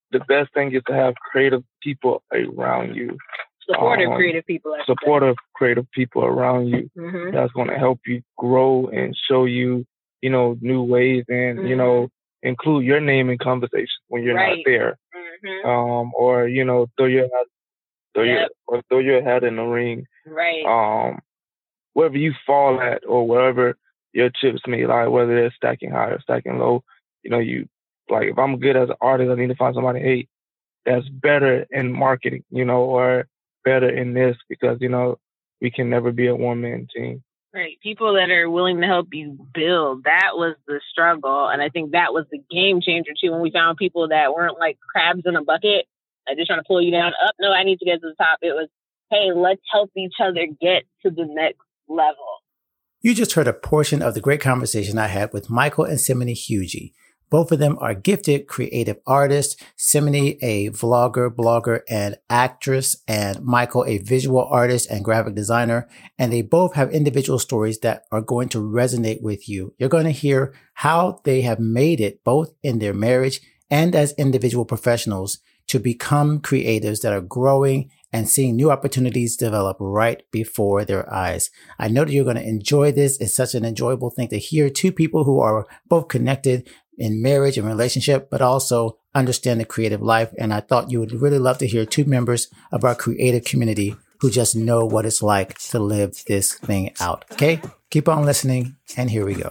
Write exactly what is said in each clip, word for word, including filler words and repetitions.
the best thing is to have creative people around you. Supportive um, creative people. Supportive creative people around you. Mm-hmm. That's going to help you grow and show you, you know, new ways and, mm-hmm. you know, include your name in conversations when you're right. not there. Mm-hmm. Um, or, you know, throw your hat, throw yep. your, or throw your hat in the ring. Right. Um, wherever you fall at or wherever your chips may lie, whether they're stacking high or stacking low, you know, you, like, if I'm good as an artist, I need to find somebody, hey, that's better in marketing, you know, or better in this, because, you know, we can never be a one-man team. Right. People that are willing to help you build. That was the struggle. And I think that was the game changer, too, when we found people that weren't like crabs in a bucket, like just trying to pull you down. Up, no, I need to get to the top. It was, hey, let's help each other get to the next level. You just heard a portion of the great conversation I had with Michael and Simone Hugie. Both of them are gifted creative artists. Simone, a vlogger, blogger, and actress, and Michael, a visual artist and graphic designer. And they both have individual stories that are going to resonate with you. You're going to hear how they have made it both in their marriage and as individual professionals to become creatives that are growing and seeing new opportunities develop right before their eyes. I know that you're going to enjoy this. It's such an enjoyable thing to hear two people who are both connected in marriage and relationship, but also understand the creative life. And I thought you would really love to hear two members of our creative community who just know what it's like to live this thing out. Okay, keep on listening. And here we go.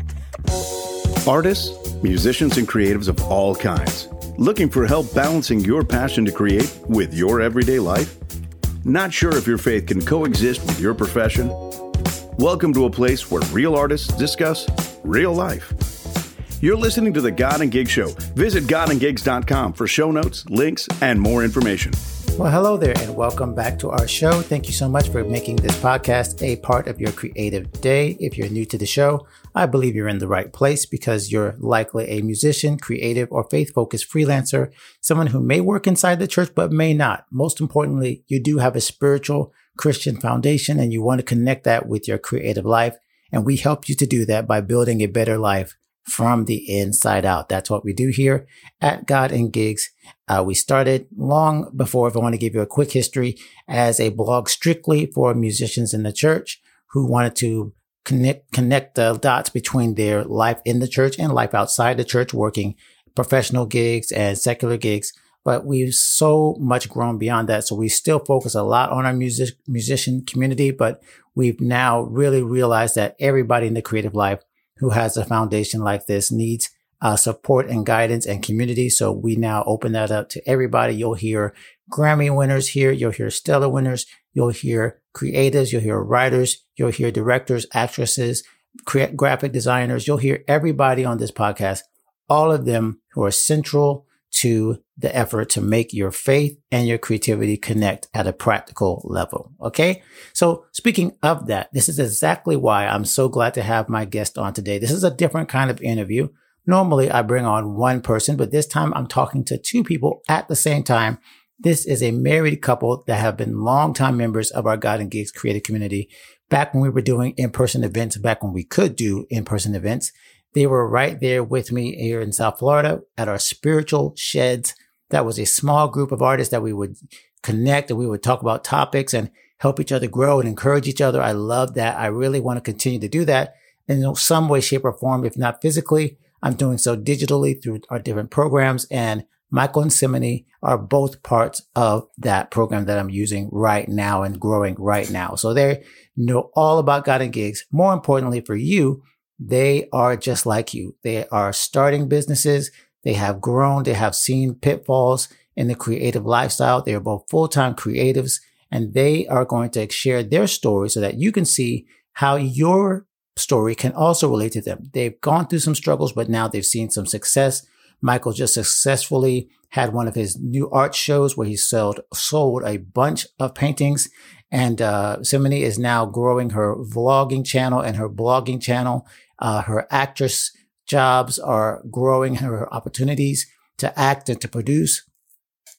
Artists, musicians, and creatives of all kinds. Looking for help balancing your passion to create with your everyday life? Not sure if your faith can coexist with your profession? Welcome to a place where real artists discuss real life. You're listening to the God and Gigs Show. Visit god and gigs dot com for show notes, links, and more information. Well, hello there, and welcome back to our show. Thank you so much for making this podcast a part of your creative day. If you're new to the show, I believe you're in the right place because you're likely a musician, creative, or faith-focused freelancer, someone who may work inside the church but may not. Most importantly, you do have a spiritual Christian foundation, and you want to connect that with your creative life. And we help you to do that by building a better life from the inside out. That's what we do here at God and Gigs. Uh, we started long before, if I want to give you a quick history, as a blog strictly for musicians in the church who wanted to connect, connect the dots between their life in the church and life outside the church, working professional gigs and secular gigs. But we've so much grown beyond that. So we still focus a lot on our music, musician community, but we've now really realized that everybody in the creative life who has a foundation like this needs uh, support and guidance and community. So we now open that up to everybody. You'll hear Grammy winners here. You'll hear Stellar winners. You'll hear creatives. You'll hear writers. You'll hear directors, actresses, cre- graphic designers. You'll hear everybody on this podcast, all of them who are central to the effort to make your faith and your creativity connect at a practical level. Okay. So speaking of that, this is exactly why I'm so glad to have my guest on today. This is a different kind of interview. Normally I bring on one person, but this time I'm talking to two people at the same time. This is a married couple that have been longtime members of our God and Gigs creative community. Back when we were doing in-person events, back when we could do in-person events, they were right there with me here in South Florida at our Spiritual Sheds. That was a small group of artists that we would connect and we would talk about topics and help each other grow and encourage each other. I love that. I really want to continue to do that in some way, shape, or form. If not physically, I'm doing so digitally through our different programs. And Michael and Simone are both parts of that program that I'm using right now and growing right now. So they know all about God and Gigs. More importantly for you, they are just like you. They are starting businesses. They have grown. They have seen pitfalls in the creative lifestyle. They are both full-time creatives, and they are going to share their story so that you can see how your story can also relate to them. They've gone through some struggles, but now they've seen some success. Michael just successfully had one of his new art shows where he sold, sold a bunch of paintings. And uh, Simone is now growing her vlogging channel and her blogging channel. Uh, her actress jobs are growing, her opportunities to act and to produce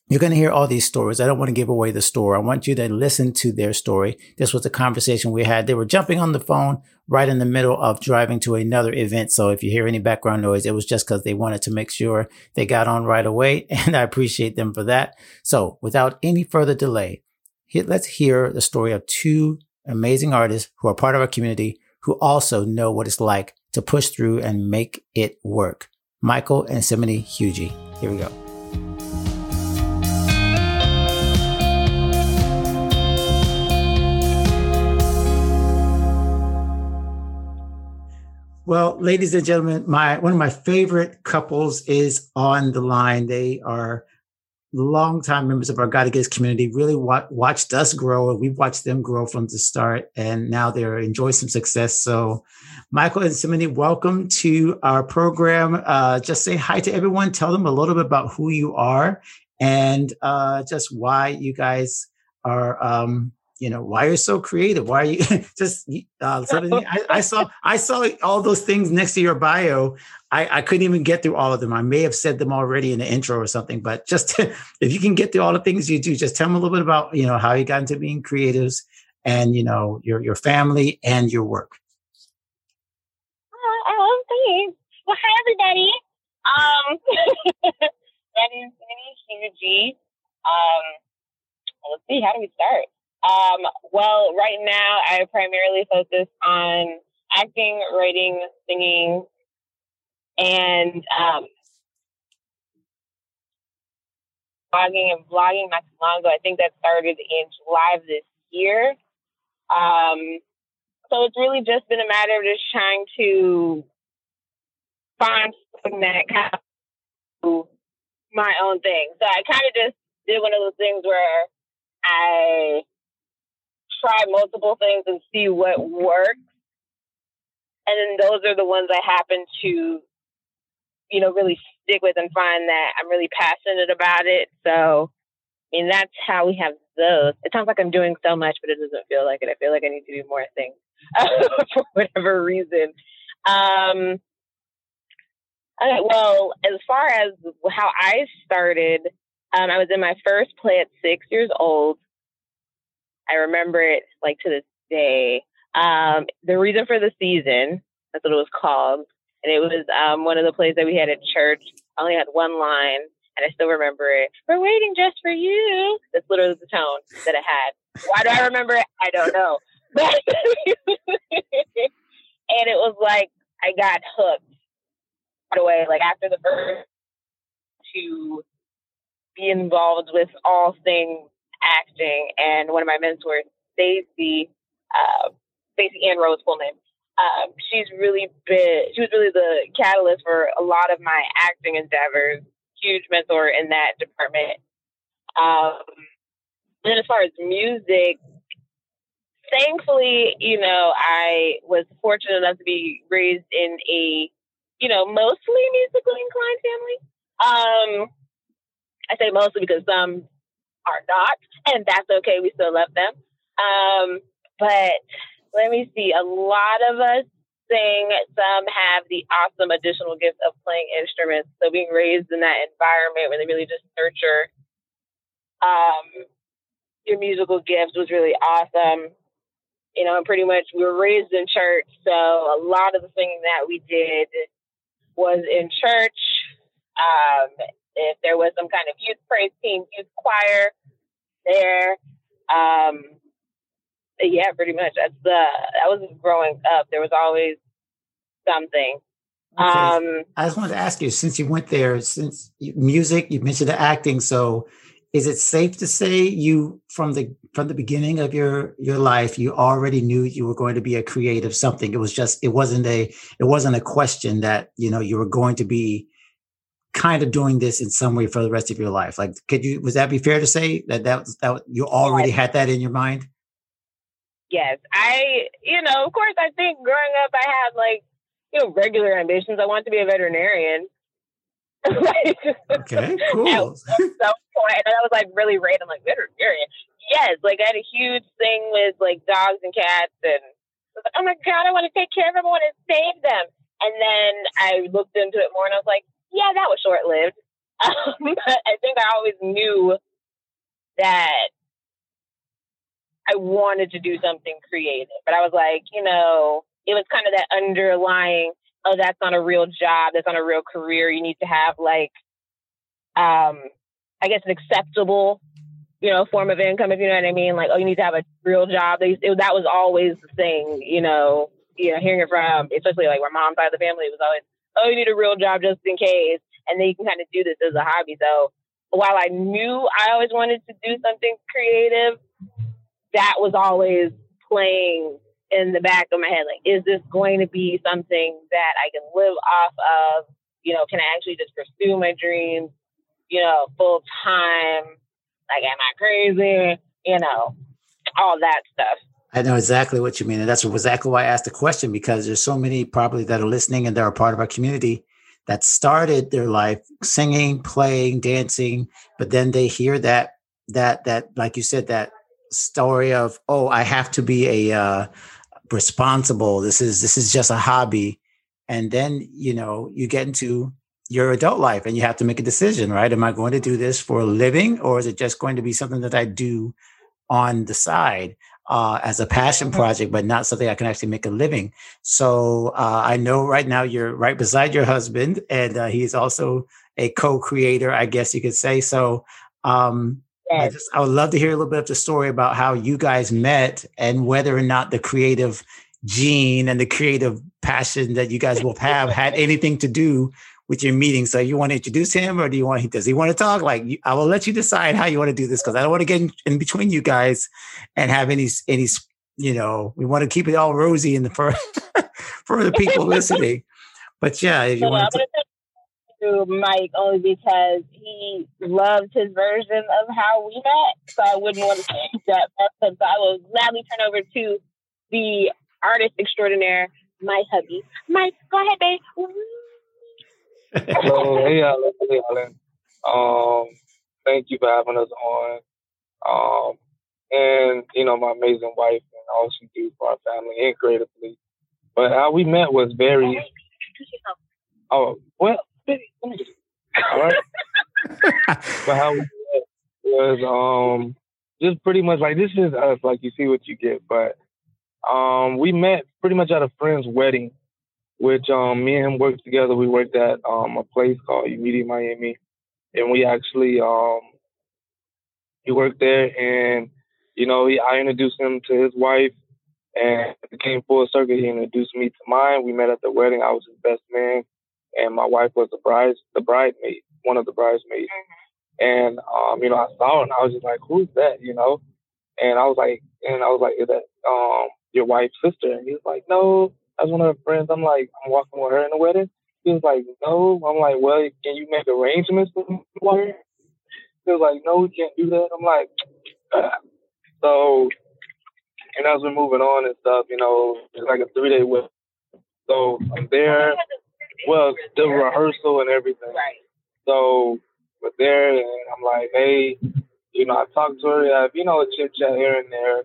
You're going to hear all these stories. I don't want to give away the story. I want you to listen to their story. This was a conversation we had. They were jumping on the phone right in the middle of driving to another event. So if you hear any background noise, it was just because they wanted to make sure they got on right away. And I appreciate them for that. So without any further delay, let's hear the story of two amazing artists who are part of our community, who also know what it's like to push through and make it work. Michael and Simone Hugie. Here we go. Well, ladies and gentlemen, my one of my favorite couples is on the line. They are longtime members of our God Gives community, really wa- watched us grow, and we've watched them grow from the start, and now they're enjoying some success. So Michael and Simone, welcome to our program. Uh, just say hi to everyone. Tell them a little bit about who you are and uh, just why you guys are, um, you know, why you're so creative. Why are you just, uh, I, I saw, I saw all those things next to your bio. I, I couldn't even get through all of them. I may have said them already in the intro or something, but just to, if you can get through all the things you do, just tell them a little bit about, you know, how you got into being creatives and, you know, your, your family and your work. Oh, oh thanks. Well, hi, everybody. Um, that is Simone Hugie. Um, let's see, how do we start? Um, well, right now I primarily focus on acting, writing, singing, and um, blogging and vlogging not too long ago. I think that started in July of this year. Um, so it's really just been a matter of just trying to find something that kind of do my own thing. So I kind of just did one of those things where I try multiple things and see what works. And then those are the ones I happen to, you know, really stick with and find that I'm really passionate about it. So, I mean, that's how we have those. It sounds like I'm doing so much, but it doesn't feel like it. I feel like I need to do more things for whatever reason. Um, okay, well, as far as how I started, um, I was in my first play at six years old. I remember it like to this day. Um, the reason for the season, that's what it was called. And it was um, one of the plays that we had at church. I only had one line, and I still remember it. We're waiting just for you. That's literally the tone that it had. Why do I remember it? I don't know. But and it was like I got hooked right away. Like after the first, to be involved with all things acting, and one of my mentors, Stacey, uh, Stacey Ann Rose, full name. Um, she's really been, she was really the catalyst for a lot of my acting endeavors. Huge mentor in that department. Um, and then as far as music, thankfully, you know, I was fortunate enough to be raised in a, you know, mostly musically inclined family. Um, I say mostly because some are not, and that's okay. We still love them. Um, but let me see. A lot of us sing. Some have the awesome additional gift of playing instruments. So being raised in that environment where they really just nurture um, your musical gifts was really awesome. You know, and pretty much we were raised in church. So a lot of the singing that we did was in church. Um, if there was some kind of youth praise team, youth choir there. Um, yeah, pretty much. That's the, that was growing up. There was always something. Okay. Um, I just wanted to ask you, since you went there, since you, music, you mentioned the acting. So is it safe to say you, from the, from the beginning of your, your life, you already knew you were going to be a creative something? It was just, it wasn't a, it wasn't a question that, you know, you were going to be kind of doing this in some way for the rest of your life. Like, could you, was that be fair to say that that, was, that you already had that in your mind? Yes. I, you know, of course, I think growing up, I had like, you know, regular ambitions. I wanted to be a veterinarian. Like, okay, cool. At some point, and I was like really random, like veterinarian. Yes, like I had a huge thing with like dogs and cats, and I was like, oh my God, I want to take care of them, I want to save them. And then I looked into it more, and I was like, yeah, that was short lived. Um, but I think I always knew that I wanted to do something creative. But I was like, you know, it was kind of that underlying, oh, that's not a real job. That's not a real career. You need to have like, um, I guess an acceptable, you know, form of income, if you know what I mean. Like, oh, you need to have a real job. They, it, that was always the thing, you know, you know, hearing it from, especially like my mom's side of the family, it was always, oh, you need a real job just in case. And then you can kind of do this as a hobby. So while I knew I always wanted to do something creative, that was always playing in the back of my head. Like, is this going to be something that I can live off of? You know, can I actually just pursue my dreams, you know, full time? Like, am I crazy? You know, all that stuff. I know exactly what you mean. And that's exactly why I asked the question, because there's so many probably that are listening and they're a part of our community that started their life singing, playing, dancing, but then they hear that, that, that, like you said, that story of, oh, I have to be a uh, responsible. This is, this is just a hobby. And then, you know, you get into your adult life and you have to make a decision, right? Am I going to do this for a living, or is it just going to be something that I do on the side uh, as a passion project, but not something I can actually make a living? So uh, I know right now you're right beside your husband, and uh, he's also a co-creator, I guess you could say. So um, yes. I just, I would love to hear a little bit of the story about how you guys met and whether or not the creative gene and the creative passion that you guys both have had anything to do with your meeting. So you want to introduce him, or do you want, does he want to talk? Like, I will let you decide how you want to do this, because I don't want to get in, in between you guys and have any, any, you know, we want to keep it all rosy in the, for, for the people listening. But yeah, if you so want to, to Mike, only because he loves his version of how we met. So I wouldn't want to change that. So I will gladly turn over to the artist extraordinaire, my hubby. Mike, go ahead, babe. Hello, hey Alan, hey Alan. Um, thank you for having us on. Um, and you know, my amazing wife and all she do for our family and creatively. But how we met was very. Oh well, let me just. All right. But how we met was um just pretty much like, this is us. Like, you see what you get. But um, we met pretty much at a friend's wedding, which um, me and him worked together. We worked at um, a place called Umidi Miami, and we actually um, he worked there, and you know, he, I introduced him to his wife, and it came full circle. He introduced me to mine. We met at the wedding. I was his best man, and my wife was the bride, the bridesmaid, one of the bridesmaids. And um, you know, I saw her, and I was just like, "Who's that?" You know, and I was like, and I was like, "Is that um, your wife's sister?" And he was like, "No, that's one of her friends." I'm like, "I'm walking with her in the wedding." He was like, "No." I'm like, "Well, can you make arrangements for me?" He was like, "No, we can't do that." I'm like, ah. So, and as we're moving on and stuff, you know, it's like a three day wedding. So I'm there, well, the rehearsal and everything. So we're there, and I'm like, "Hey," you know, I talked to her, yeah, you know, a chit chat here and there.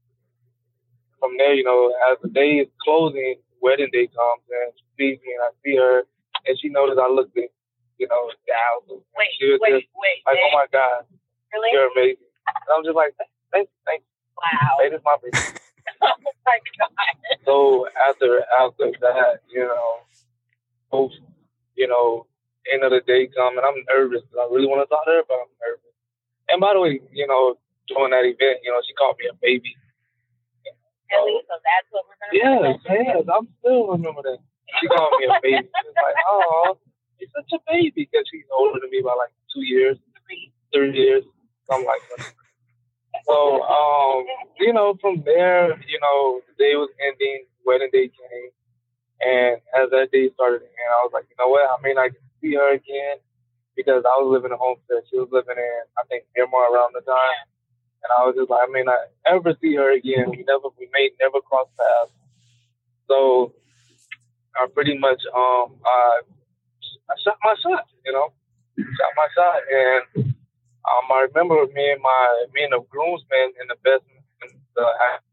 From there, you know, as the day is closing, wedding day comes, and she sees me, and I see her, and she noticed I looked at, you know, down. Wait, she was wait, just wait. like, "Oh my God, really? You're amazing." And I'm just like, "Thanks, thanks." Wow. Hey, this is my baby. Oh my God. So after after that, you know, post, you know, end of the day come, and I'm nervous because I really want to talk to her, but I'm nervous. And by the way, you know, during that event, you know, she called me a baby. Really? So that's what we're gonna Yes, yes, I'm still remember that. She called me a baby. She was like, "Oh, you're such a baby," because she's older than me by like two years, three, three years, something like that. So, um, you know, from there, you know, the day was ending, wedding day came, and as that day started to end, I was like, you know what, I may not get to see her again, because I was living in Homestead. She was living in, I think, Miramar around the time. And I was just like, I may not ever see her again. We never, we may never cross paths. So I pretty much, um, I, I shot my shot, you know, shot my shot. And um, I remember me and my, me and the groomsmen and the best, the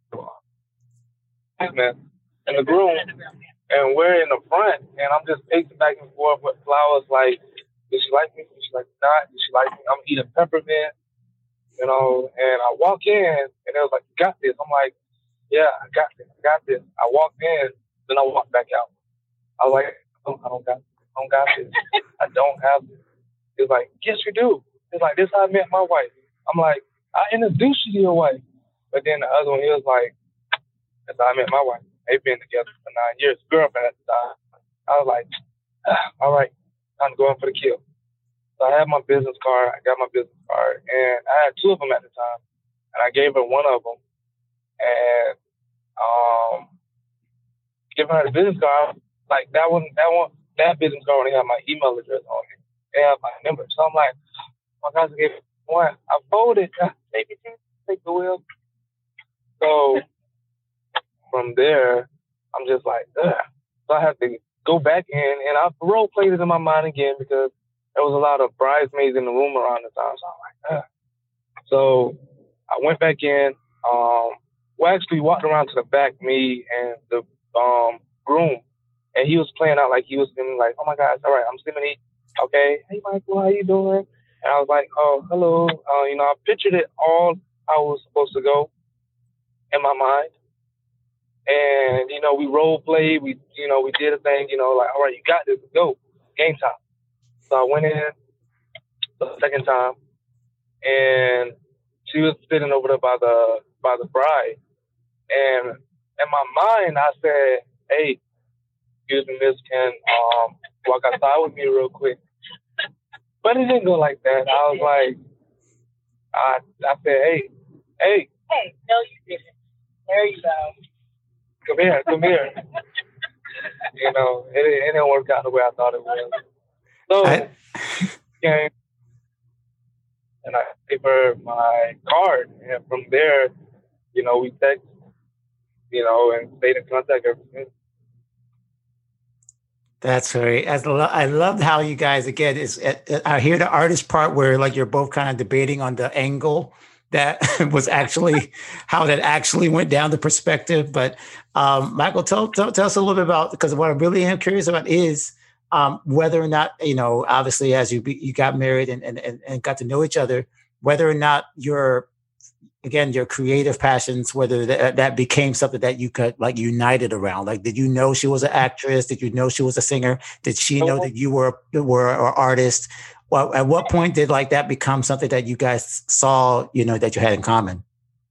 man and the groom, and we're in the front, and I'm just pacing back and forth with flowers like, did she like me? Did she like me not? Did she like me? I'm eating peppermint. you know, and I walk in, and it was like, you got this. I'm like, yeah, I got this, I got this. I walked in, then I walked back out. I was like, oh, I don't got this. I don't got this. I don't have this. He was like, yes, you do. He's like, this is how I met my wife. I'm like, I introduced you to your wife. But then the other one, he was like, that's how I met my wife. They've been together for nine years, girlfriend at the time. I was like, ah, all right, time to go in for the kill. So I had my business card. I got my business card, and I had two of them at the time. And I gave her one of them, and um, giving her the business card, like that one, that one, that business card only had my email address on it. They have my number. So I'm like, my guys gave one. I folded, maybe two, take the wheel. So from there, I'm just like, ugh. So I have to go back in, and I role played it in my mind again because there was a lot of bridesmaids in the room around the time. So I'm like, ugh. So I went back in. Um, we actually walked around to the back, me and the um, groom, and he was playing out like he was feeling like, oh my gosh, all right, I'm Simony. Okay, hey Michael, how you doing? And I was like, oh, hello. Uh, you know, I pictured it all how it was supposed to go in my mind. And, you know, we role played, we, you know, we did a thing, you know, like, all right, you got this, go, game time. So I went in the second time, and she was sitting over there by the, by the bride. And in my mind, I said, hey, excuse me, miss, can um, walk outside with me real quick. But it didn't go like that. I was like, I, I said, hey, hey. Hey, no, you didn't. There you go. Come here, come here. You know, it, it didn't work out the way I thought it would. So, I came, and I gave her my card, and from there, you know, we text, you know, and stayed in contact ever since. That's great. I love, I love how you guys, again, is I hear the artist part where like you're both kind of debating on the angle that was actually how that actually went down, the perspective. But um, Michael, tell, tell, tell us a little bit about, because what I really am curious about is um, whether or not, you know, obviously as you be, you got married and, and, and got to know each other, whether or not your, again, your creative passions, whether that, that became something that you could like united around. Like, did you know she was an actress? Did you know she was a singer? Did she know that you were, were an artist? Well, at what point did like that become something that you guys saw, you know, that you had in common?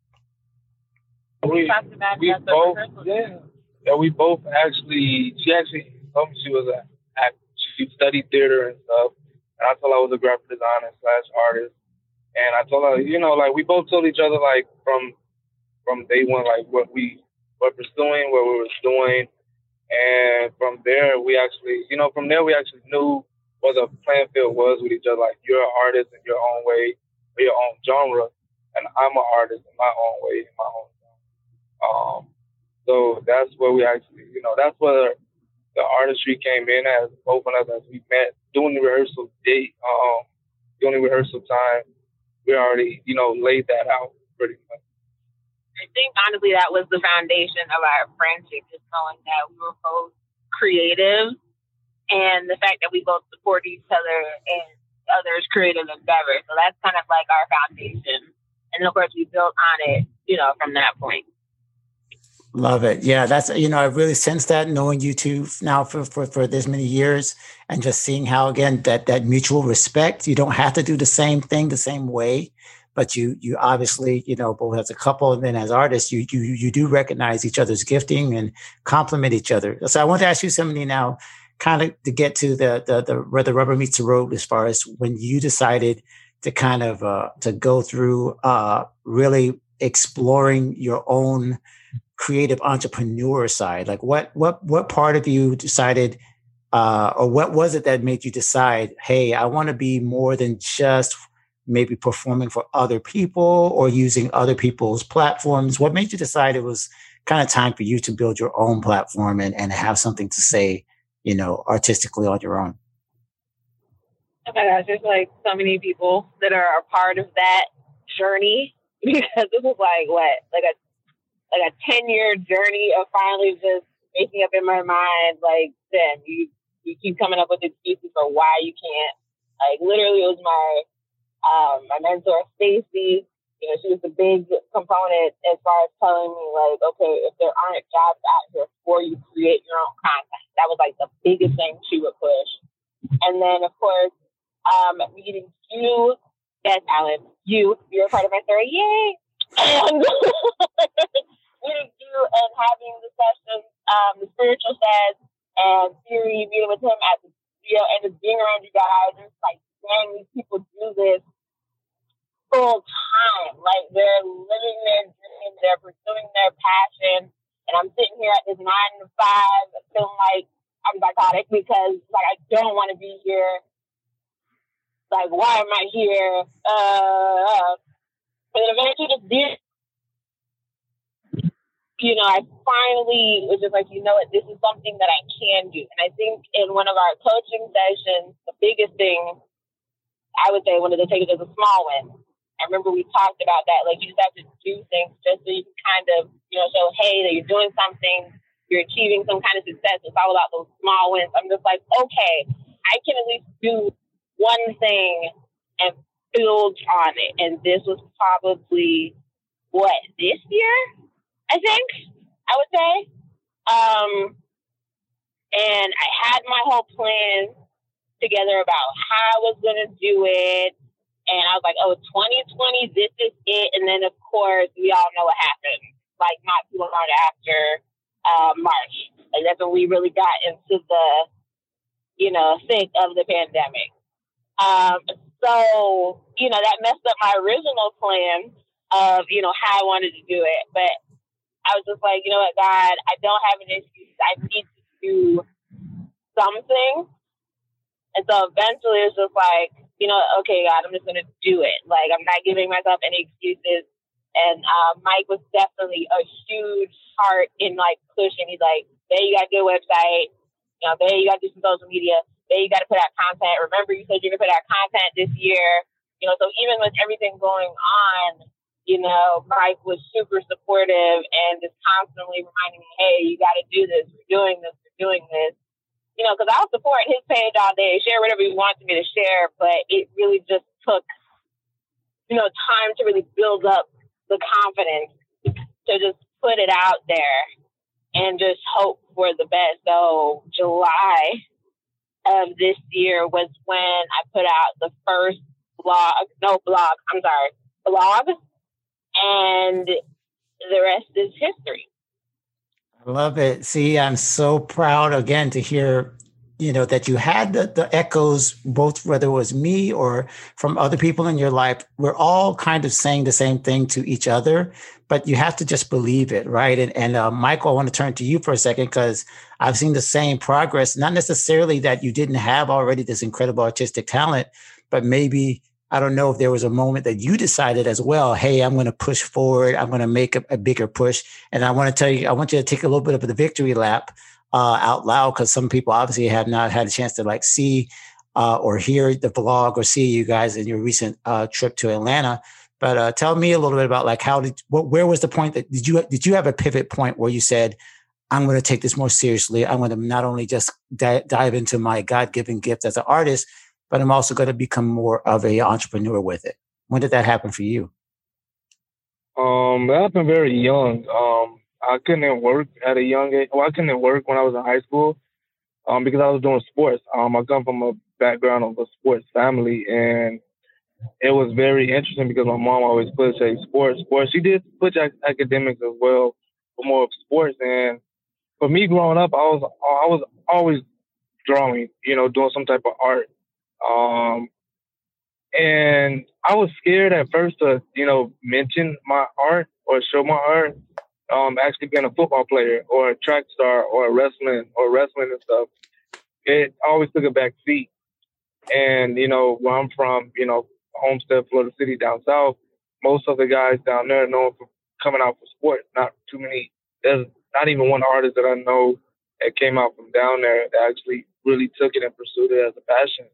We, we both, yeah, yeah, we both actually, she actually told me she was an actor. She studied theater and stuff. And I told her I was a graphic designer slash artist. And I told her, you know, like we both told each other, like from, from day one, like what we were pursuing, what we were doing. And from there, we actually, you know, from there, we actually knew what the playing field was with each other. Like, you're an artist in your own way, or your own genre, and I'm an artist in my own way, in my own genre. Um, so that's where we actually, you know, that's where the artistry came in as both of us as we met doing the rehearsal date, um, doing the rehearsal time. We already, you know, laid that out pretty much. I think honestly that was the foundation of our friendship, just knowing that we were both creative. And the fact that we both support each other in others' creative endeavors. So that's kind of like our foundation. And of course, we built on it, you know, from that point. Love it. Yeah, that's, you know, I really sense that knowing you two now for, for, for this many years and just seeing how, again, that, that mutual respect, you don't have to do the same thing the same way, but you, you obviously, you know, both as a couple and then as artists, you, you, you do recognize each other's gifting and compliment each other. So I want to ask you something now, kind of to get to the, the, the, where the rubber meets the road as far as when you decided to kind of, uh, to go through, uh, really exploring your own creative entrepreneur side. Like what, what, what part of you decided, uh, or what was it that made you decide, hey, I want to be more than just maybe performing for other people or using other people's platforms? What made you decide it was kind of time for you to build your own platform and, and have something to say, you know, artistically on your own? Oh my gosh, there's like so many people that are a part of that journey, because this was like what, like a like a ten year journey of finally just making up in my mind, like, then you you keep coming up with excuses for why you can't. Like literally, it was my um, my mentor Stacy You know, she was a big component as far as telling me, like, okay, if there aren't jobs out here for you, create your own content. That was like the biggest thing she would push. And then, of course, um, meeting you, yes, Alan, you, you're a part of my story, yay! And meeting you and having the sessions, um, the spiritual sets, and Siri, meeting with him at the studio, and just being around you guys, just like, dang, these people do this full time. Like, they're living their dream, they're pursuing their passion, and I'm sitting here at this nine to five feeling like I'm psychotic because, like, I don't want to be here. Like, why am I here? Uh, but eventually just did. You know, I finally was just like, you know what, this is something that I can do. And I think in one of our coaching sessions, the biggest thing, I would say one of the takeaways is a small win. I remember we talked about that. Like, you just have to do things just so you can kind of, you know, show, hey, that you're doing something, you're achieving some kind of success. It's all about those small wins. I'm just like, okay, I can at least do one thing and build on it. And this was probably, what, this year? I think, I would say. Um, and I had my whole plan together about how I was going to do it. And I was like, oh, twenty twenty, this is it. And then, of course, we all know what happened. Like, not too long after uh, March. Like, that's when we really got into the, you know, thick of the pandemic. Um, so, you know, that messed up my original plan of, you know, how I wanted to do it. But I was just like, you know what, God, I don't have an excuse. I need to do something. And so eventually it's just like, you know, okay, God, I'm just going to do it. Like, I'm not giving myself any excuses. And uh, Mike was definitely a huge part in, like, pushing. He's like, hey, you got to do a website. You know, hey, you got to do some social media. Hey, you got to put out content. Remember, you said you're going to put out content this year. You know, so even with everything going on, you know, Mike was super supportive and just constantly reminding me, hey, you got to do this. We're doing this. We're doing this. You know, because I'll support his page all day, share whatever he wants me to share, but it really just took, you know, time to really build up the confidence to just put it out there and just hope for the best. So July of this year was when I put out the first blog, no blog, I'm sorry, blog. And the rest is history. I love it. See, I'm so proud again to hear, you know, that you had the, the echoes, both whether it was me or from other people in your life. We're all kind of saying the same thing to each other, but you have to just believe it, right? And, and uh, Michael, I want to turn to you for a second because I've seen the same progress, not necessarily that you didn't have already this incredible artistic talent, but maybe I don't know if there was a moment that you decided as well, hey, I'm going to push forward. I'm going to make a, a bigger push. And I want to tell you, I want you to take a little bit of the victory lap uh, out loud because some people obviously have not had a chance to like see uh, or hear the vlog or see you guys in your recent uh, trip to Atlanta. But uh, tell me a little bit about like how did, what, where was the point that did you, did you have a pivot point where you said, I'm going to take this more seriously. I'm going to not only just di- dive into my God-given gift as an artist, but I'm also going to become more of an entrepreneur with it. When did that happen for you? Um, that happened very young. Um, I couldn't work at a young age. Well, I couldn't work when I was in high school um, because I was doing sports. Um, I come from a background of a sports family, and it was very interesting because my mom always pushed a sports. Sports. She did push academics as well, but more of sports. And for me growing up, I was I was always drawing, you know, doing some type of art. Um, and I was scared at first to, you know, mention my art or show my art, um, actually being a football player or a track star or wrestling or wrestling and stuff. It always took a back seat. And, you know, where I'm from, you know, Homestead, Florida City down south, most of the guys down there are known for coming out for sports. Not too many. There's not even one artist that I know that came out from down there that actually really took it and pursued it as a passion.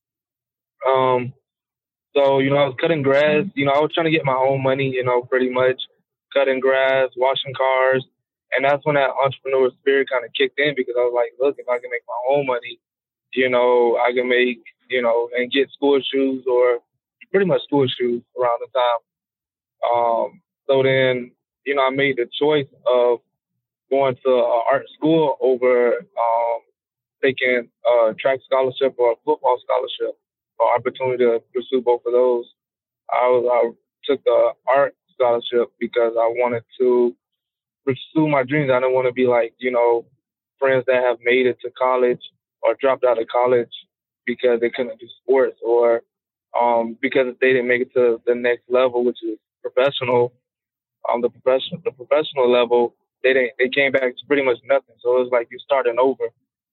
Um, so, you know, I was cutting grass, you know, I was trying to get my own money, you know, pretty much cutting grass, washing cars. And that's when that entrepreneur spirit kind of kicked in because I was like, look, if I can make my own money, you know, I can make, you know, and get school shoes or pretty much school shoes around the time. Um, so then, you know, I made the choice of going to an art school over um, taking a track scholarship or a football scholarship, or opportunity to pursue both of those. I was I took the art scholarship because I wanted to pursue my dreams. I didn't want to be like, you know, friends that have made it to college or dropped out of college because they couldn't do sports, or um, because they didn't make it to the next level, which is professional. Um, the professional, the professional level, they didn't. They came back to pretty much nothing. So it was like you're starting over.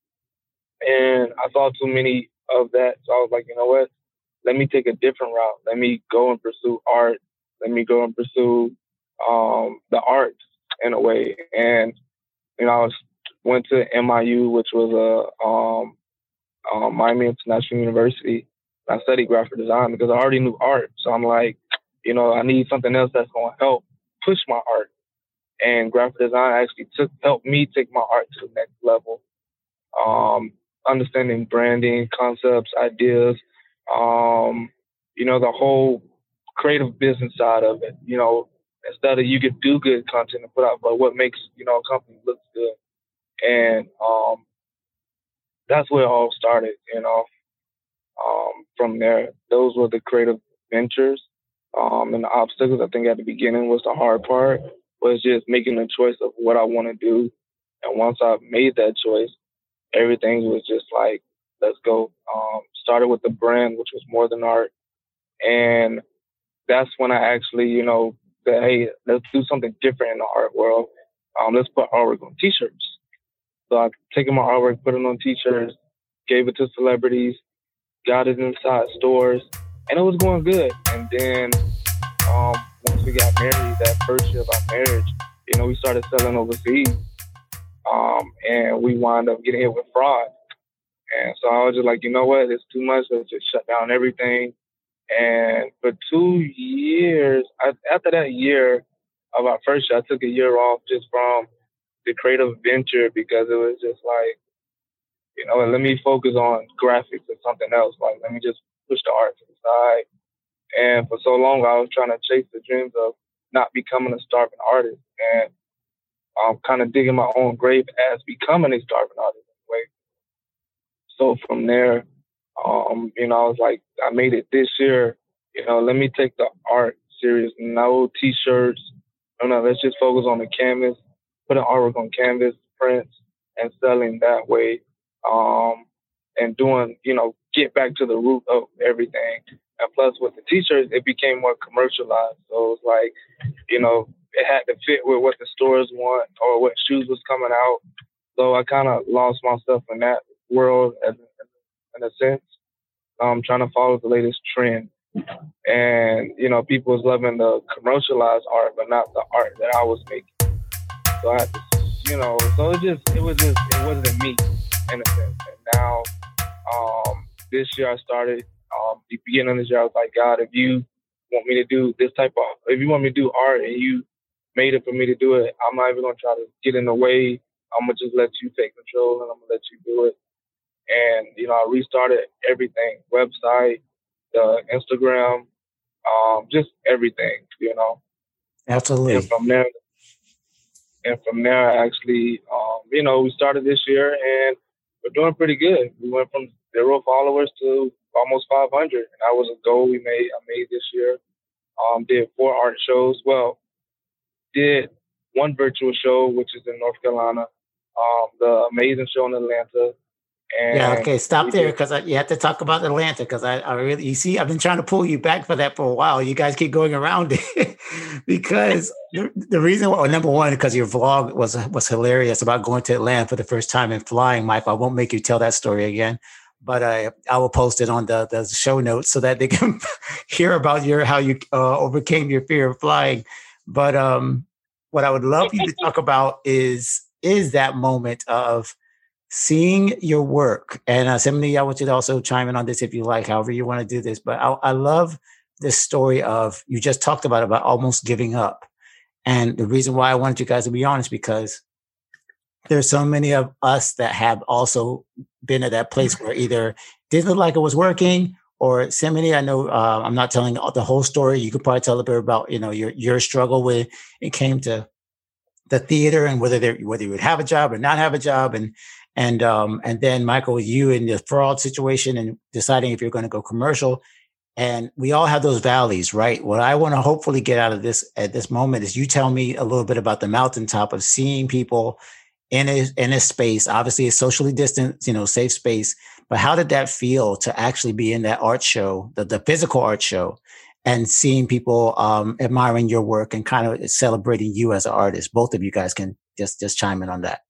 And I saw too many of that, so I was like, you know what? Let me take a different route. Let me go and pursue art. Let me go and pursue um, the arts in a way. And you know, I was, went to M I U, which was a um, um, Miami International University. I studied graphic design because I already knew art. So I'm like, you know, I need something else that's going to help push my art. And graphic design actually took helped me take my art to the next level. Um, understanding branding, concepts, ideas, um, you know, the whole creative business side of it. You know, instead of you could do good content and put out, but what makes, you know, a company look good. And um, that's where it all started, you know. Um, from there, those were the creative ventures. Um, and the obstacles, I think at the beginning was the hard part, was just making the choice of what I want to do. And once I made that choice, everything was just like, let's go. Um, started with the brand, which was More Than Art. And that's when I actually, you know, said, hey, let's do something different in the art world. Um, let's put artwork on T-shirts. So I taken my artwork, put it on T-shirts, gave it to celebrities, got it inside stores, and it was going good. And then um, once we got married, that first year of our marriage, you know, we started selling overseas. Um, and we wound up getting hit with fraud. And so I was just like, you know what, it's too much. Let's just shut down everything. And for two years, I, after that year of our first year, I took a year off just from the creative venture because it was just like, you know, let me focus on graphics or something else. Like, let me just push the art to the side. And for so long, I was trying to chase the dreams of not becoming a starving artist. And I'm kind of digging my own grave as becoming a starving artist in a way. So from there, um, you know, I was like, I made it this year. You know, let me take the art serious. No T-shirts. No, no, let's just focus on the canvas, put an artwork on canvas, prints, and selling that way. Um, and doing, you know, get back to the root of everything. And plus with the T-shirts, it became more commercialized. So it was like, you know, it had to fit with what the stores want or what shoes was coming out. So I kind of lost myself in that world as, in a sense. I'm trying to follow the latest trend. And, you know, people was loving the commercialized art, but not the art that I was making. So I had to, you know, so it just, it was just, it wasn't me in a sense. And now, um, this year I started, um, the beginning of this year, I was like, God, if you want me to do this type of, if you want me to do art and you made it for me to do it, I'm not even going to try to get in the way. I'm going to just let you take control and I'm going to let you do it. And, you know, I restarted everything, website, the Instagram, um, just everything, you know. Absolutely. And from there, and from there, actually, um, you know, we started this year and we're doing pretty good. We went from zero followers to almost five hundred. And that was a goal we made, I made this year. Um, did four art shows. Well, did one virtual show, which is in North Carolina, um, the amazing show in Atlanta. And yeah, okay, stop there because you have to talk about Atlanta because I, I really, you see, I've been trying to pull you back for that for a while. You guys keep going around it because the, the reason, well, number one, because your vlog was was hilarious about going to Atlanta for the first time and flying, Michael. I won't make you tell that story again, but I I will post it on the, the show notes so that they can hear about your how you uh, overcame your fear of flying. But um, what I would love you to talk about is is that moment of seeing your work. And uh, Simone, I want you to also chime in on this if you like, however you want to do this. But I, I love this story of, you just talked about, about almost giving up. And the reason why I wanted you guys to be honest, because there's so many of us that have also been at that place where either didn't look like it was working or Simony, I know uh, I'm not telling the whole story. You could probably tell a bit about, you know, your your struggle with it came to the theater and whether they whether you would have a job or not have a job, and and um and then Michael, you in the fraud situation and deciding if you're going to go commercial. And we all have those valleys, right? What I want to hopefully get out of this at this moment is you tell me a little bit about the mountaintop of seeing people in a in a space. Obviously, it's socially distant, you know, safe space. But how did that feel to actually be in that art show, the, the physical art show, and seeing people um, admiring your work and kind of celebrating you as an artist? Both of you guys can just just chime in on that.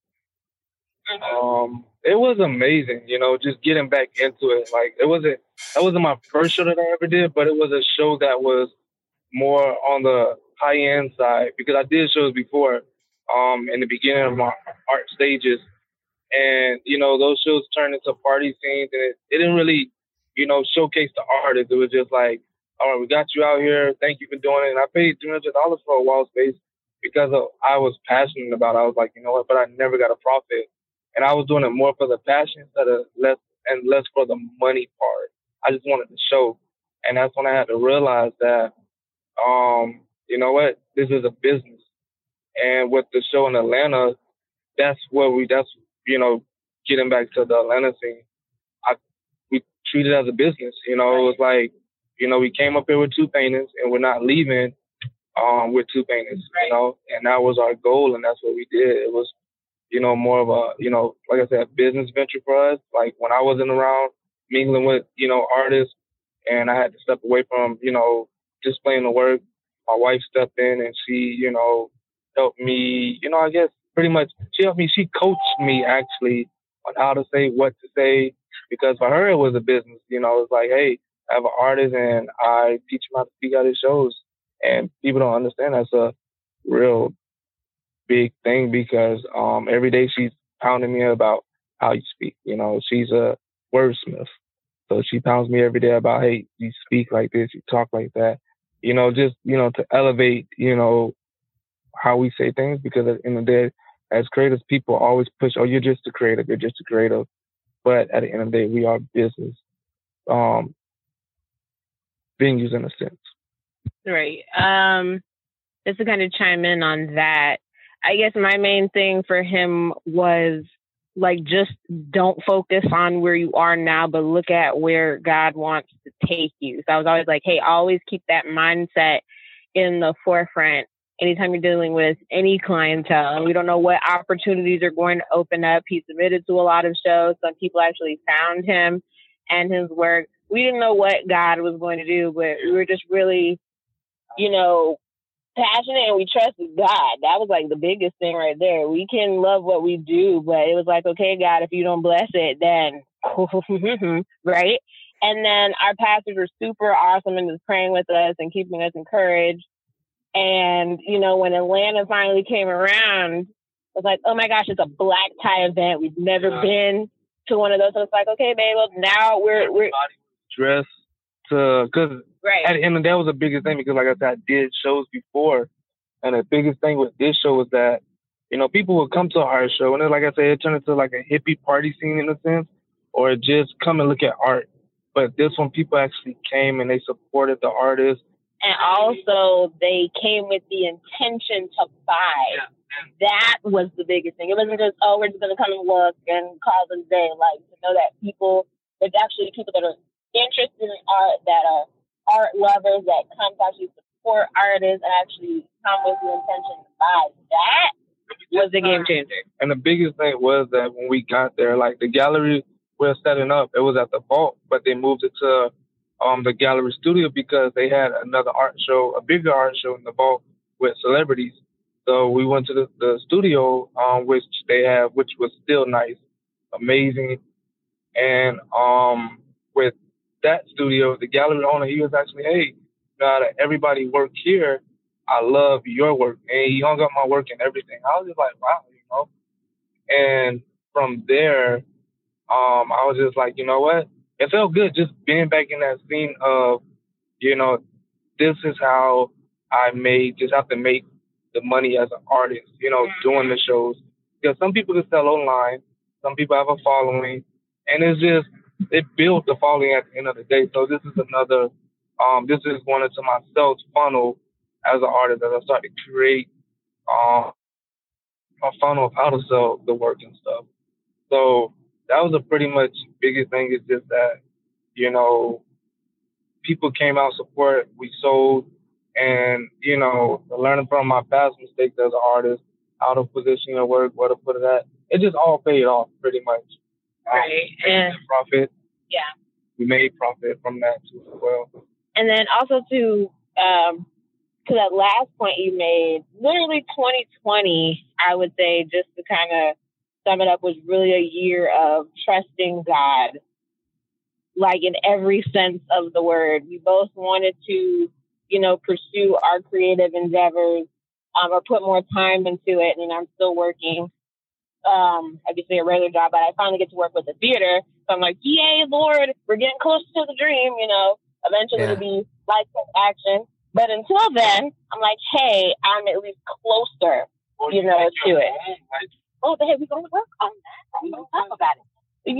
Um, it was amazing, you know, just getting back into it. Like it wasn't that wasn't my first show that I ever did, but it was a show that was more on the high end side because I did shows before. Um, in the beginning of my art stages. And, you know, those shows turned into party scenes and it, it didn't really, you know, showcase the artist. It was just like, all right, we got you out here. Thank you for doing it. And I paid three hundred dollars for a wall space because of, I was passionate about it. I was like, you know what, but I never got a profit. And I was doing it more for the passion instead of less and less for the money part. I just wanted to show. And that's when I had to realize that, um, you know what, this is a business. And with the show in Atlanta, that's where we, that's, you know, getting back to the Atlanta scene, I, we treat it as a business. You know, it was like, you know, we came up here with two paintings and we're not leaving um, with two paintings, you know, and that was our goal. And that's what we did. It was, you know, more of a, you know, like I said, a business venture for us. Like when I wasn't around mingling with, you know, artists and I had to step away from, you know, displaying the work, my wife stepped in and she, you know, helped me, you know, I guess pretty much she helped me. She coached me actually on how to say, what to say, because for her, it was a business, you know, it's like, hey, I have an artist and I teach him how to speak at his shows. And people don't understand that's a real big thing because um, every day she's pounding me about how you speak. You know, she's a wordsmith. So she pounds me every day about, hey, you speak like this, you talk like that. You know, just, you know, to elevate, you know, how we say things, because at the end of the day, as creators, people always push, oh, you're just a creative, you're just a creative. But at the end of the day, we are business um, venues in a sense. Right. Um, just to kind of chime in on that, I guess my main thing for him was like, just don't focus on where you are now, but look at where God wants to take you. So I was always like, hey, always keep that mindset in the forefront anytime you're dealing with any clientele. And we don't know what opportunities are going to open up. He submitted to a lot of shows. Some people actually found him and his work. We didn't know what God was going to do, but we were just really, you know, passionate, and we trusted God. That was like the biggest thing right there. We can love what we do, but it was like, okay, God, if you don't bless it, then right? And then our pastors were super awesome and just praying with us and keeping us encouraged. And, you know, when Atlanta finally came around, it was like, oh my gosh, it's a black tie event. We've never uh, been to one of those. So it's like, okay, babe, well, now we're we're dressed to, because right. At the end of the day, that was the biggest thing, because like I said, I did shows before, and the biggest thing with this show was that, you know, people would come to our show, and then, like I said, it turned into like a hippie party scene in a sense, or just come and look at art. But this one, people actually came and they supported the artist. And also, they came with the intention to buy. Yeah. That was the biggest thing. It wasn't just, oh, we're just going to come and look and call it a day. Like, to know that people, there's actually people that are interested in art, that are art lovers, that come to actually support artists and actually come with the intention to buy. That was the game changer. And the biggest thing was that when we got there, like the gallery we're setting up, it was at the vault, but they moved it to um, the gallery studio because they had another art show, a bigger art show in the vault with celebrities. So we went to the, the studio, um, which they have, which was still nice, amazing. And um, with that studio, the gallery owner, he was actually, hey, now that everybody work here, I love your work. And he hung up my work and everything. I was just like, wow, you know. And from there, um, I was just like, you know what? It felt good just being back in that scene of, you know, this is how I made, just have to make the money as an artist, you know, doing the shows. Because some people can sell online, some people have a following, and it's just, it builds the following at the end of the day. So this is another, um, this is going into my sales funnel as an artist as I start to create um, a funnel of how to sell the work and stuff. So that was a pretty much biggest thing is just that, you know, people came out support, we sold, and, you know, learning from my past mistakes as an artist, how to position your work, where to put it at, it just all paid off pretty much. Right. Um, and profit. Yeah. We made profit from that too as well. And then also to, um, to that last point you made, literally twenty twenty, I would say, just to kind of sum it up, was really a year of trusting God, like in every sense of the word. We both wanted to, you know, pursue our creative endeavors um, or put more time into it. And I'm still working, um, obviously a regular job, but I finally get to work with the theater. So I'm like, yay, Lord, we're getting close to the dream, you know, eventually Yeah. to be like action. But until then, I'm like, hey, I'm at least closer, you know, to it. Oh, babe, we're going to work on that. We don't talk about it.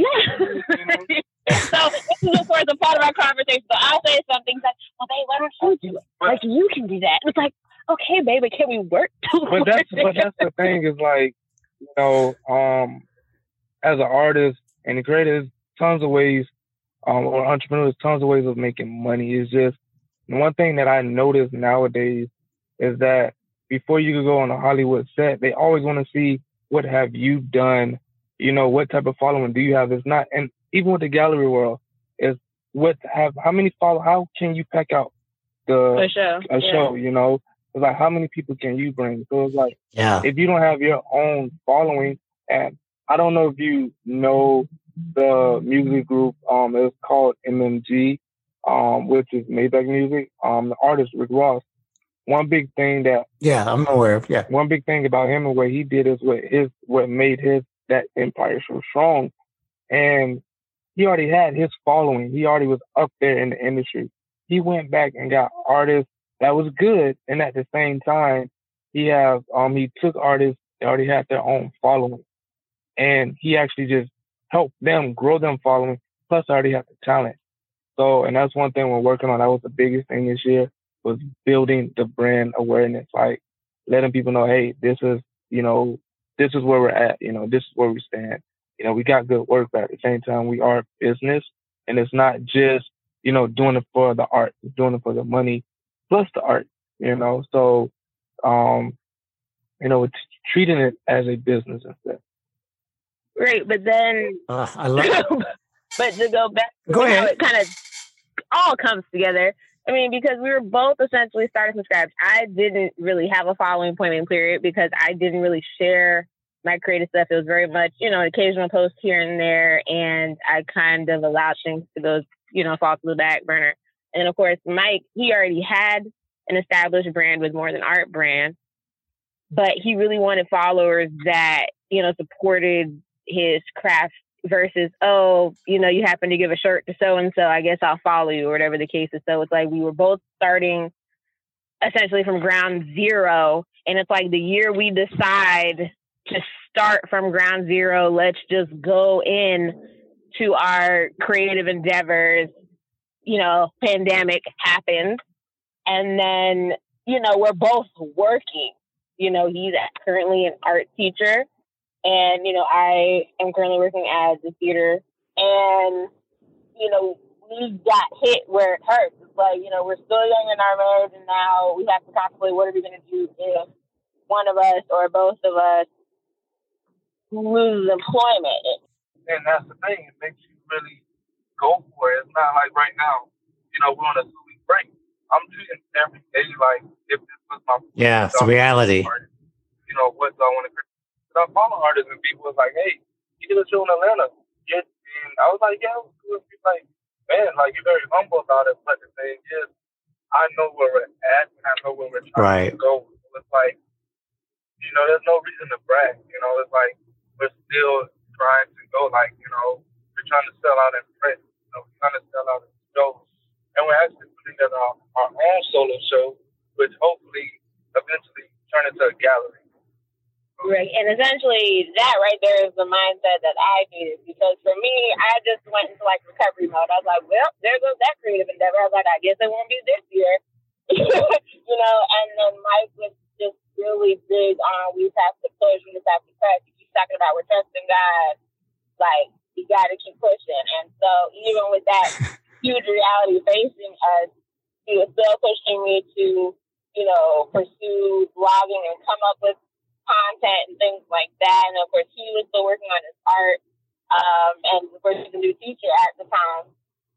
Yeah. So this is, of course, a part of our conversation. So I'll say something like, well, babe, why don't you do it? Like, you can do that. It's like, okay, baby, can we work together? But that's, but that's the thing is like, you know, um, as an artist and a creator, there's tons of ways, um, or entrepreneurs, tons of ways of making money. It's just, one thing that I notice nowadays is that before you could go on a Hollywood set, they always want to see what have you done, you know, what type of following do you have? It's not, and even with the gallery world, is what have, how many follow, how can you pack out the, show. a yeah. show, you know? It's like, how many people can you bring? So it's like, Yeah. if you don't have your own following, and I don't know if you know the music group, um, it's called M M G, um, which is Maybach Music. Um, the artist Rick Ross. One big thing that Yeah, I'm aware of. Yeah. one big thing about him and what he did is what his what made his that empire so strong. And he already had his following. He already was up there in the industry. He went back and got artists that was good, and at the same time, he have um he took artists that already had their own following, and he actually just helped them grow them following. Plus, already had the talent. So, and that's one thing we're working on. That was the biggest thing this year, was building the brand awareness, like letting people know, hey, this is, you know, this is where we're at. You know, this is where we stand. You know, we got good work, but at the same time, we are business, and it's not just, you know, doing it for the art, it's doing it for the money plus the art, you know. So, um, you know, it's treating it as a business instead. Right, but then, Uh, I love. but to go back, Go to ahead. how it kind of all comes together. I mean, because we were both essentially starting from scratch. I didn't really have a following point in period because I didn't really share my creative stuff. It was very much, you know, an occasional post here and there, and I kind of allowed things to go, you know, fall to the back burner. And of course, Mike, he already had an established brand with More Than Art brand, but he really wanted followers that, you know, supported his craft versus, oh, you know, you happen to give a shirt to so-and-so, I guess I'll follow you, or whatever the case is. So it's like we were both starting essentially from ground zero. And it's like the year we decide to start from ground zero, let's just go in to our creative endeavors, you know, pandemic happened. And then, you know, we're both working. You know, he's currently an art teacher. And, you know, I am currently working as a theater. And, you know, we got hit where it hurts. It's like, you know, we're still young in our marriage, and now we have to contemplate what are we going to do if one of us or both of us loses employment. And that's the thing. It makes you really go for it. It's not like right now, you know, we're on a two-week break. I'm treating every day like if this was my Yeah, it's the reality. You know, what do I want to create? I follow artists, and people was like, hey, you did a show in Atlanta. Yeah. And I was like, yeah, I was good. He's like, man, like, you're very humble about it. But the thing is, I know where we're at, and I know where we're trying Right. to go. It's like, you know, there's no reason to brag. You know, it's like we're still trying to go. Like, you know, we're trying to sell out in print. You know, we're trying to sell out in shows. And we're actually putting together our, our own solo show, which hopefully eventually turn into a gallery. Right. And essentially that right there is the mindset that I needed, because for me, I just went into like recovery mode. I was like, well, there goes that creative endeavor. I was like, I guess it won't be this year. You know, and then Mike was just really big on we just have to push, we just have to press. He keeps talking about we're trusting God. Like, you got to keep pushing. And so even with that huge reality facing us, he was still pushing me to, you know, pursue blogging and come up with content and things like that. And of course, he was still working on his art. Um, and of course, he's a new teacher at the time.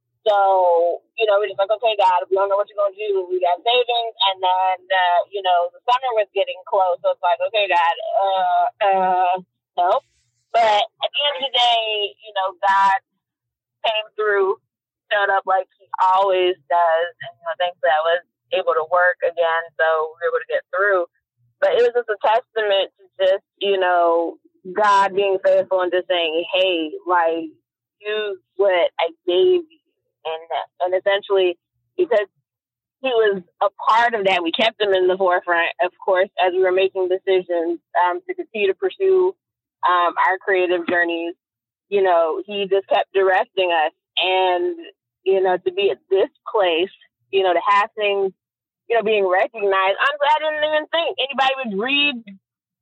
So, you know, we're just like, okay, God, we don't know what you're going to do. We got savings. And then, uh, you know, the summer was getting close. So it's like, okay, God, uh, uh, nope. But at the end of the day, you know, God came through, showed up like he always does. And, you know, thankfully I was able to work again. So we were able to get through. But it was just a testament to just, you know, God being faithful and just saying, hey, like, use what I gave you. And, and essentially, because he was a part of that, we kept him in the forefront, of course, as we were making decisions um, to continue to pursue um, our creative journeys. You know, he just kept directing us. And, you know, to be at this place, you know, to have things, you know, being recognized. Honestly, I didn't even think anybody would read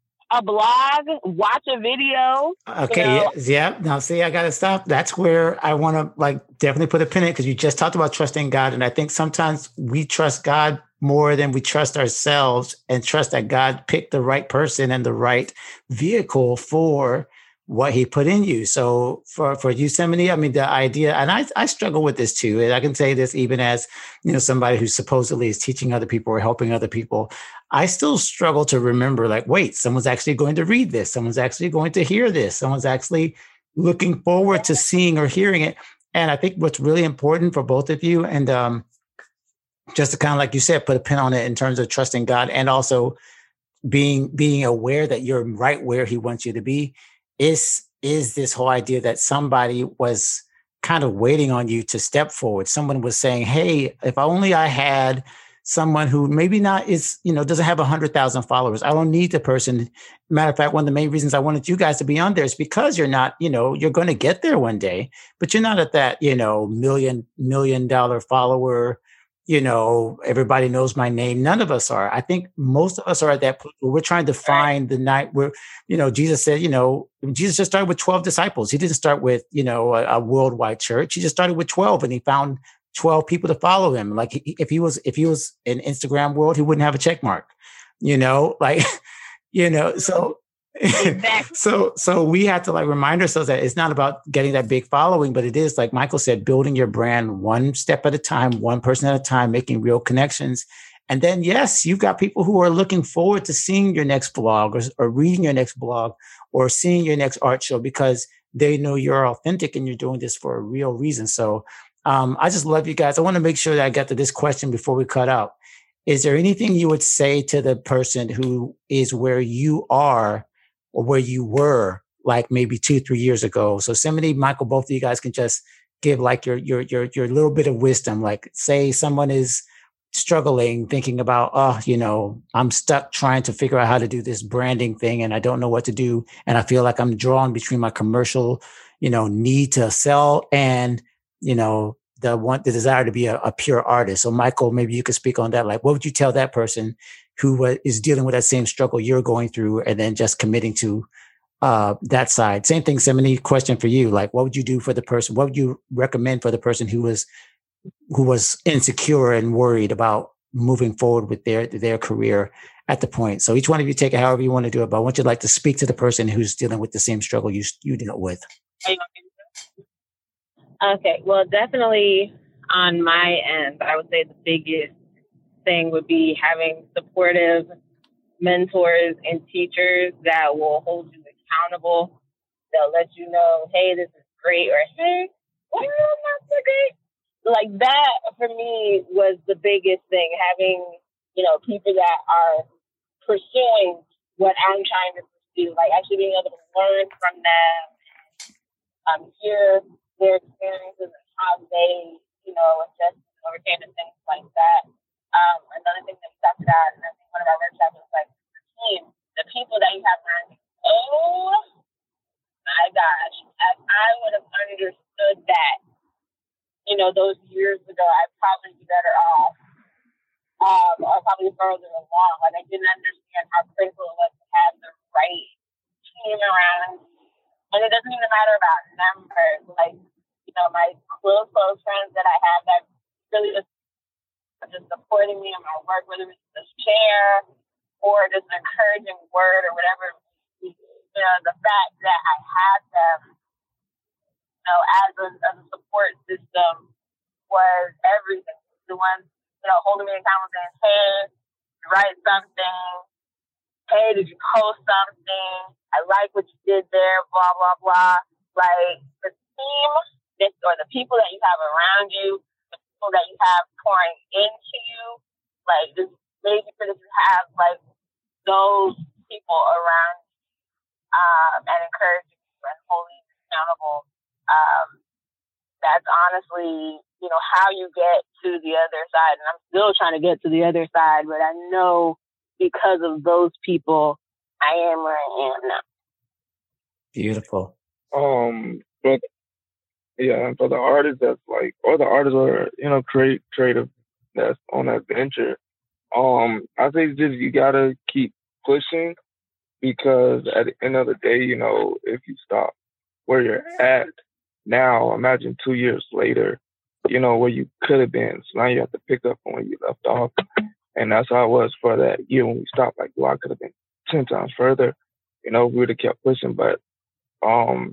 a blog, watch a video. Okay. You know? Yeah. Now, see, I got to stop. That's where I want to like definitely put a pin in it, because you just talked about trusting God. And I think sometimes we trust God more than we trust ourselves, and trust that God picked the right person and the right vehicle for what he put in you. So for, for Yosemite, I mean, the idea, and I, I struggle with this too. And I can say this even as, you know, somebody who supposedly is teaching other people or helping other people. I still struggle to remember, like, wait, someone's actually going to read this. Someone's actually going to hear this. Someone's actually looking forward to seeing or hearing it. And I think what's really important for both of you, and um, just to kind of, like you said, put a pin on it in terms of trusting God, and also being, being aware that you're right where he wants you to be, is, is this whole idea that somebody was kind of waiting on you to step forward. Someone was saying, hey, if only I had someone who maybe not is, you know, doesn't have a hundred thousand followers. I don't need the person. Matter of fact, one of the main reasons I wanted you guys to be on there is because you're not, you know, you're going to get there one day, but you're not at that, you know, million, million dollar follower, you know, everybody knows my name. None of us are. I think most of us are at that point where we're trying to find the night where, you know, Jesus said, you know, Jesus just started with twelve disciples. He didn't start with, you know, a, a worldwide church. He just started with twelve, and he found twelve people to follow him. Like if he was, if he was in Instagram world, he wouldn't have a check mark, you know, like, you know, so, exactly. so, so we have to like remind ourselves that it's not about getting that big following, but it is, like Michael said, building your brand one step at a time, one person at a time, making real connections. And then, yes, you've got people who are looking forward to seeing your next blog, or, or reading your next blog, or seeing your next art show, because they know you're authentic and you're doing this for a real reason. So, Um, I just love you guys. I want to make sure that I get to this question before we cut out. Is there anything you would say to the person who is where you are or where you were, like maybe two, three years ago? So Yosemite, Michael, both of you guys can just give like your, your, your, your little bit of wisdom. Like say someone is struggling, thinking about, oh, you know, I'm stuck trying to figure out how to do this branding thing and I don't know what to do. And I feel like I'm drawn between my commercial, you know, need to sell and, you know, the want, the desire to be a, a pure artist. So Michael, maybe you could speak on that. Like, what would you tell that person who uh, is dealing with that same struggle you're going through and then just committing to uh, that side? Same thing, Yosemite, question for you. Like, what would you do for the person? What would you recommend for the person who was, who was insecure and worried about moving forward with their, their career at the point? So each one of you take it however you want to do it, but I want you to like to speak to the person who's dealing with the same struggle you, you dealt with. Okay, well, definitely on my end, I would say the biggest thing would be having supportive mentors and teachers that will hold you accountable. They'll let you know, hey, this is great, or hey, well, not so great. Like that, for me, was the biggest thing, having, you know, people that are pursuing what I'm trying to pursue, like actually being able to learn from them, um, hear their experiences and how they, you know, adjust and overcame and things like that. Um, another thing that we talked about, and I think one of our workshops was like the team, the P people that you have around you. Oh my gosh. If I would have understood that, you know, those years ago, I'd probably be better off, um, or probably further along. Like, I didn't understand how critical it was to have the right team around. And it doesn't even matter about numbers. Like, you know, my close, close friends that I have that really just, just supporting me in my work, whether it's a share or just an encouraging word or whatever. You know, the fact that I had them, you know, as a, as a support system was everything. The ones, you know, holding me accountable, saying, hey, you write something. Hey, did you post something? I like what you did there, blah, blah, blah. Like, the team this, or the people that you have around you, the people that you have pouring into you, like, just making sure that you have, like, those people around you um, and encouraging you and holding you accountable. Um, that's honestly, you know, how you get to the other side. And I'm still trying to get to the other side, but I know because of those people, I am where I am now. Beautiful. Um, but yeah, and for the artists that's like, or the artists or you know, create creative that's on that venture, um, I think just you gotta keep pushing, because at the end of the day, you know, if you stop where you're at now, imagine two years later, you know, where you could have been. So now you have to pick up on where you left off. And that's how it was for that year when we stopped. Like, well, I could have been ten times further. You know, we would have kept pushing. But um,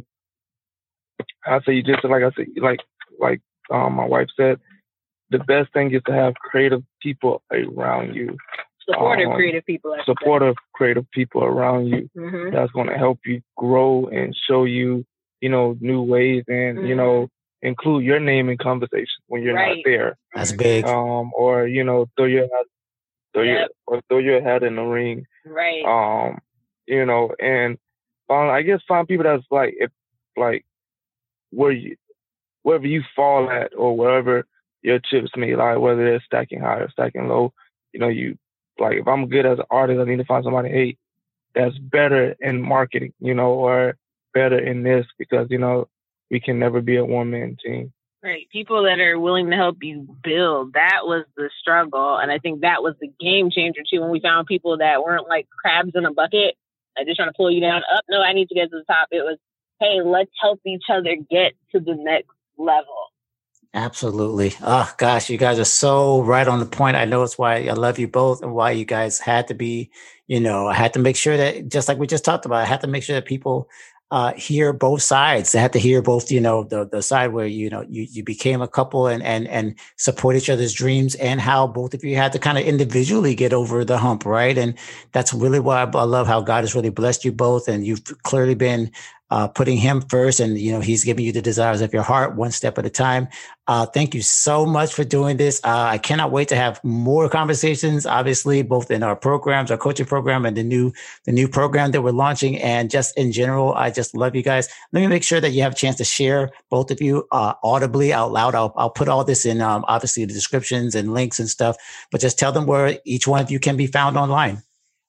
I say you just, like I said, like like um, my wife said, the best thing is to have creative people around you. Supportive um, creative people. I supportive creative people around you. Mm-hmm. That's going to help you grow and show you, you know, new ways and, Mm-hmm. you know, include your name in conversation when you're Right. not there. That's big. Um, or, you know, throw your hat, throw Yep. your, or throw your hat in the ring. Right. Um, you know, and um, I guess find people that's like, if like where you, wherever you fall at or wherever your chips may lie, whether they're stacking high or stacking low, you know, you like, if I'm good as an artist, I need to find somebody, hey, that's better in marketing, you know, or better in this, because, you know, we can never be a one-man team. Right. People that are willing to help you build. That was the struggle. And I think that was the game changer, too, when we found people that weren't like crabs in a bucket, like just trying to pull you down. Up, no, I need to get to the top. It was, hey, let's help each other get to the next level. Absolutely. Oh, gosh, you guys are so right on the point. I know it's why I love you both and why you guys had to be, you know, I had to make sure that, just like we just talked about, I had to make sure that people uh, hear both sides. They had to hear both, you know, the the side where, you know, you, you became a couple and, and, and support each other's dreams, and how both of you had to kind of individually get over the hump, right? And that's really why I love how God has really blessed you both. And you've clearly been Uh, putting him first, and you know he's giving you the desires of your heart, one step at a time. Uh, thank you so much for doing this. Uh, I cannot wait to have more conversations. Obviously, both in our programs, our coaching program, and the new the new program that we're launching, and just in general. I just love you guys. Let me make sure that you have a chance to share, both of you, uh, audibly out loud. I'll I'll put all this in, um, obviously, the descriptions and links and stuff. But just tell them where each one of you can be found online.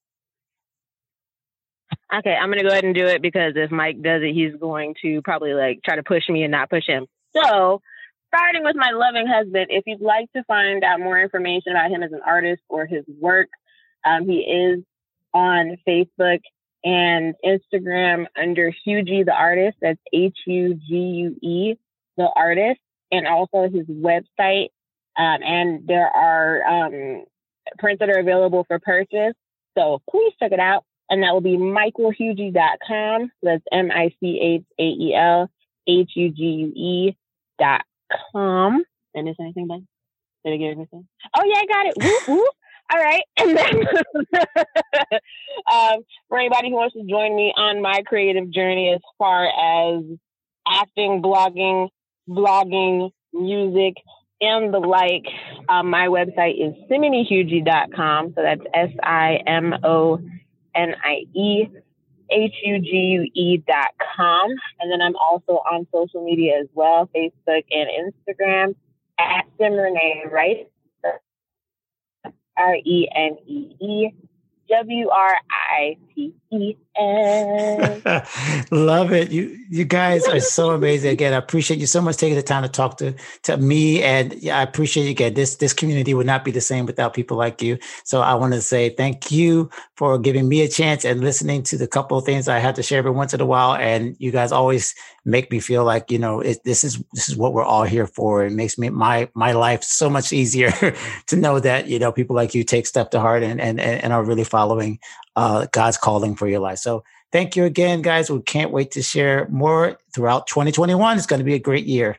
Okay, I'm going to go ahead and do it, because if Mike does it, he's going to probably like try to push me and not push him. So, starting with my loving husband, if you'd like to find out more information about him as an artist or his work, um, he is on Facebook and Instagram under Hugie the Artist. That's H U G U E the Artist, and also his website. Um, and there are um, prints that are available for purchase. So please check it out. And that will be michael hugie dot com. That's M I C H A E L H U G U E dot com. Did I miss anything, Ben? Did I get everything? Oh, yeah, I got it. Whoop, whoop. All right. And then um, for anybody who wants to join me on my creative journey as far as acting, blogging, vlogging, music, and the like, um, my website is simony hugie dot com. So that's S I M O N I E H U G U E dot com. And then I'm also on social media as well, Facebook and Instagram, at Sim Renee Wright, R E N E E W R I T E S. Love it. You you guys are so amazing. Again, I appreciate you so much taking the time to talk to, to me. And yeah, I appreciate you again. This this community would not be the same without people like you. So I want to say thank you for giving me a chance and listening to the couple of things I had to share every once in a while. And you guys always make me feel like, you know, it, this is this is what we're all here for. It makes me my my life so much easier to know that, you know, people like you take stuff to heart and and, and are really following uh, God's calling for your life. So thank you again, guys. We can't wait to share more throughout twenty twenty-one. It's going to be a great year.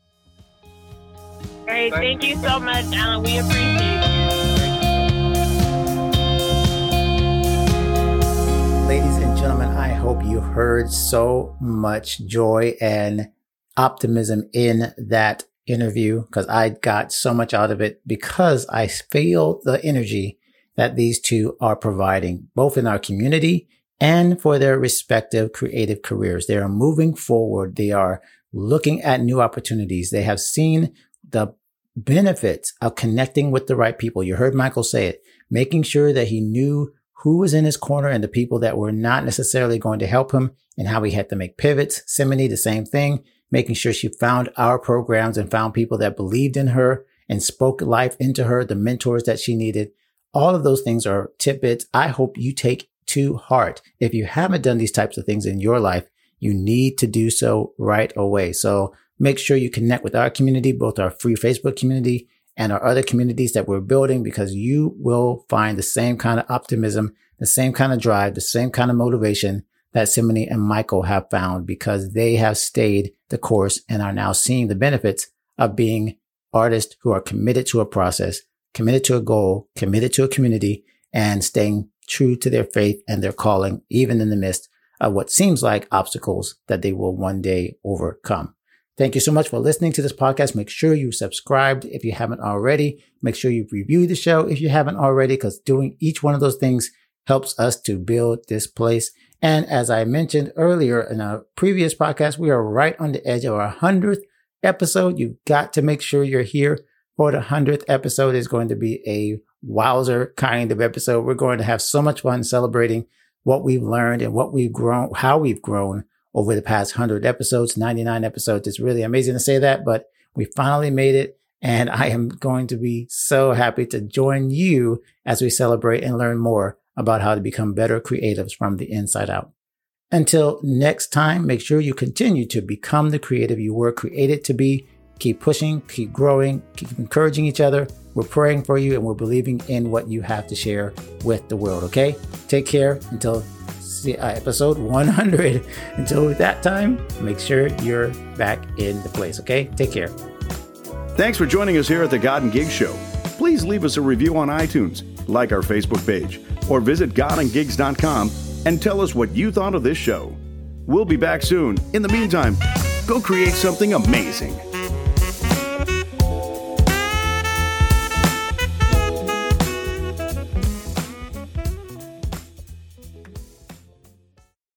Great. Thank you so much, Alan. We appreciate it. Ladies and gentlemen, I hope you heard so much joy and optimism in that interview, because I got so much out of it because I feel the energy that these two are providing, both in our community and for their respective creative careers. They are moving forward. They are looking at new opportunities. They have seen the benefits of connecting with the right people. You heard Michael say it, making sure that he knew who was in his corner and the people that were not necessarily going to help him and how he had to make pivots. Simone, the same thing, making sure she found our programs and found people that believed in her and spoke life into her, the mentors that she needed. All of those things are tidbits I hope you take to heart. If you haven't done these types of things in your life, you need to do so right away. So make sure you connect with our community, both our free Facebook community and our other communities that we're building, because you will find the same kind of optimism, the same kind of drive, the same kind of motivation that Simone and Michael have found, because they have stayed the course and are now seeing the benefits of being artists who are committed to a process, committed to a goal, committed to a community, and staying true to their faith and their calling, even in the midst of what seems like obstacles that they will one day overcome. Thank you so much for listening to this podcast. Make sure you subscribed if you haven't already. Make sure you review the show if you haven't already, because doing each one of those things helps us to build this place. And as I mentioned earlier in a previous podcast, we are right on the edge of our hundredth episode. You've got to make sure you're here for the hundredth episode. Is going to be a wowzer kind of episode. We're going to have so much fun celebrating what we've learned and what we've grown, how we've grown over the past one hundred episodes, ninety-nine episodes. It's really amazing to say that, but we finally made it. And I am going to be so happy to join you as we celebrate and learn more about how to become better creatives from the inside out. Until next time, make sure you continue to become the creative you were created to be. Keep pushing, keep growing, keep encouraging each other. We're praying for you and we're believing in what you have to share with the world, okay? Take care until episode one hundred. Until that time, make sure you're back in the place, okay? Take care. Thanks for joining us here at the God and Gigs Show. Please leave us a review on iTunes, like our Facebook page, or visit god and gigs dot com and tell us what you thought of this show. We'll be back soon. In the meantime, go create something amazing.